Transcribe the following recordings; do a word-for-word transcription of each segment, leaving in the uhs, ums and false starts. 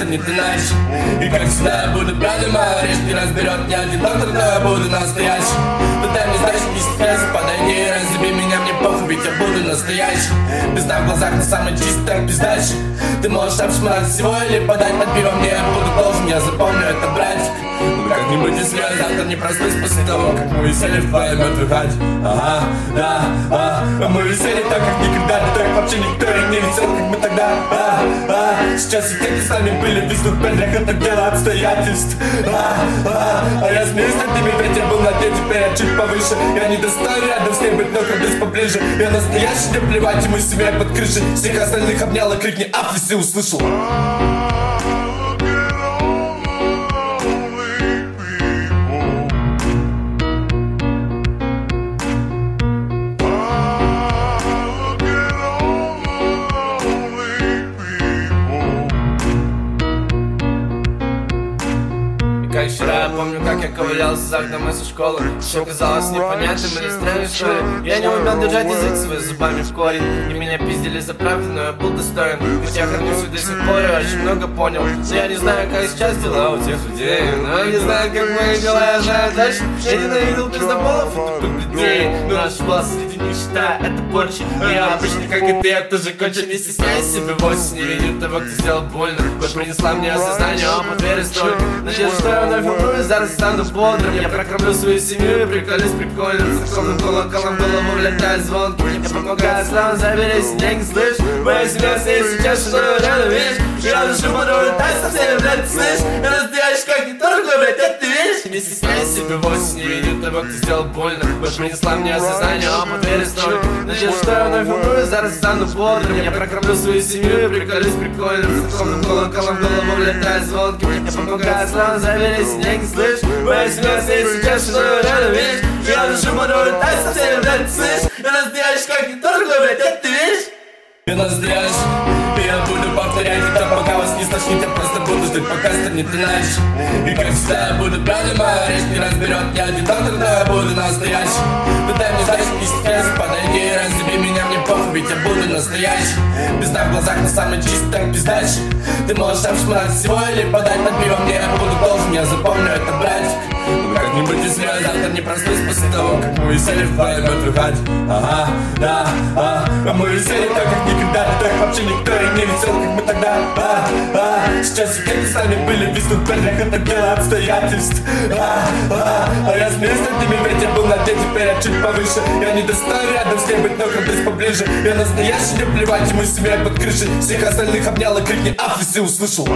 станет иначе. И как всегда я буду правдой, моя речь не разберет ни один доктор, но я буду настоящий. Ты дай мне сдачи, не стесняйся, подойди, разъеби меня, мне похуй, ведь я буду настоящий. Пизда в глазах, но самый чистый, так пиздачи. Ты можешь обшмырать всего или подать под пиво, мне я буду должен, я запомню это, братик. Ну как-нибудь, если я завтра не проснусь после того, как мы висели в твоей мертвой хате. Ага, да, а, а мы висели так, как никогда, так вообще никто и не висел, как мы тогда. А, а, сейчас и те, кто с нами были, виснут в петлях, это дело обстоятельств. А, а, а я смеюсь над ними, ветер был на дне, теперь я чуть повыше. Я не достаю рядом с ней быть, но крадусь поближе. Я настоящий, не плевать, ему с семьей под крышей. Всех остальных обнял и крикни «Аф», если услышал. Как вчера я помню, как я ковырялся за окном из школы. Все казалось непонятным или странным, что ли. Я не умел держать язык своими зубами в корень. И меня пиздили за правду, но я был достоин. Ведь я хранюсь и до сих пор, я очень много понял. Но я не знаю, как сейчас дела у тех людей. Но я не знаю, как мои дела, я знаю точно. Я ненавидел пиздоболов и тупых людей. Но наш класс среди них считает это порчи. И я обычно, как и ты, я тоже кончен. Не стесняйся себя, вовсе не видит того, кто сделал больно. Вот принесла мне осознание, опыт веры столько. Надеюсь, что я вновь волнуюсь, зараз стану бодрым. Я прокормлю свою семью и приколюсь прикольным. Церковным колоколом в голову влетает звонки. Я помогаю славам, заберись, деньги, слышь. Моя семья стоит сейчас, что я рядом, видишь. Я душу бодрую, так со всеми, блядь, слышь. Я настоящий, как не торглый, блядь, это ты видишь. Не стесняйся себя, вовсе не видит того, кто сделал больно. Вот принесла мне осознание, опыт веры столько. Надеюсь, что я вновь волнуюсь, зараз стану бодрым. Я прокормлю свою семью и приколюсь прикольным. Церковным колоколом в голову влетает звонки. Я помогаю славам, заберись, деньги, слышь. Моя семья стоит сейчас, что я рядом, видишь. Я душу бодрую, так со всеми, блядь, слышь. Я настоящий, как не торглый, блядь, это ты видишь. Я настоящий, и я буду повторять это, пока вас не стошнит. Я просто буду ждать, пока станет иначе. И как всегда я буду правдой, моя речь не разберет ни один доктор, но я буду настоящий. Ты дай мне сдачи, не стесняйся, подойди, разъеби меня, мне похуй, ведь я буду настоящий. Пизда в глазах, но самый чистый, так пиздачи. Ты можешь обшмырать всего или подать под пиво, мне я буду должен, я запомню это, братик. Ну как-нибудь, если я завтра не проснусь после того, как мы висели в твоей мертвой хате. Ага, да, а, а мы висели так, как никогда, так вообще никто и не висел, как мы тогда. А, а, сейчас и те, кто с нами были, виснут в петлях, это дело обстоятельств. А, а, а я смеюсь над ними, ветер был на дне, теперь я чуть повыше. Я не достаю рядом с ней быть, но крадусь поближе. Я настоящий, не плевать, ему с семьей под крышей. Всех остальных обнял и крикни «Аф», если услышал.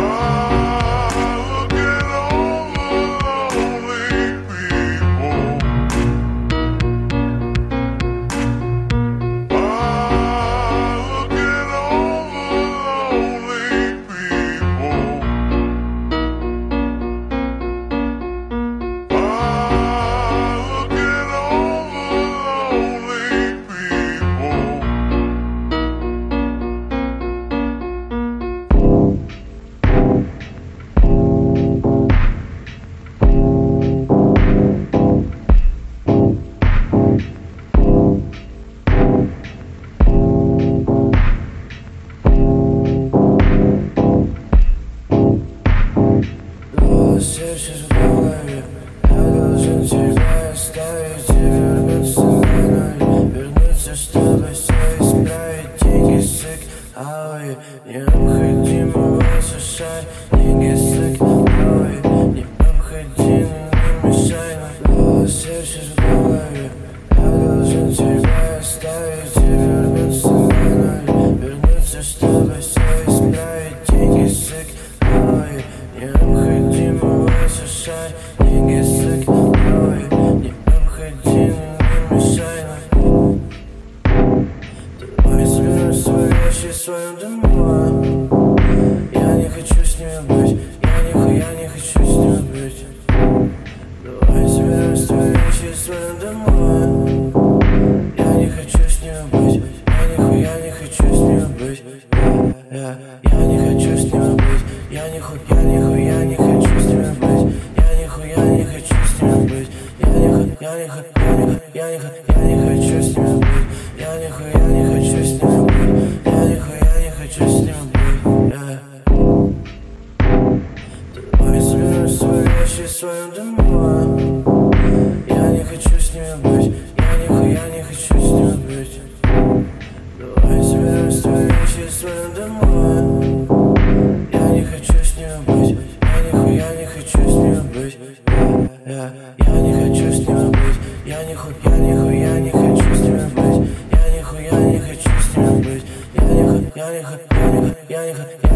Сердце в голове, я должен тебя оставить и вернуться на ноль. Вернуться, чтобы все исправить. Дикий сык, ой, необходимо высушать. Дикий сык, ой, необходимо не мешай. Сердце в голове, я должен тебя оставить и вернуться на ноль. Вернуться, чтобы все исправить. Дикий сык, ой, необходимо высушать. Деньги сык, ой, необходимо не мешай. Давай соберем свои вещи в своем дому. Я не хочу с ними быть, я нихуя не хочу с ними быть. Давай соберем свои вещи в своем дому. Я не хочу с ними быть, я нихуя не хочу с ними быть. Я, я, я не хочу с ними быть, я нихуя, нихуя не хочу с ними быть. Я нихуя не хочу с ними быть. Я нихуя, я нихуя, я нихуя, я не хочу с ними быть. Я нихуя не хочу с ними быть. Я нихуя не хочу с ними быть. своем дыму. Я не хочу с ними быть, я нихуя не хочу с ними быть. Давай собирай свои вещи в своем дыму. Я не хочу с ними быть, я нихуя не хочу с ними быть. Я, я, я не хочу с ними быть, я нихуя, нихуя не хочу с ними быть. Я нихуя не хочу с ними быть, я нихуя, я нихуя, я нихуя, я нихуя.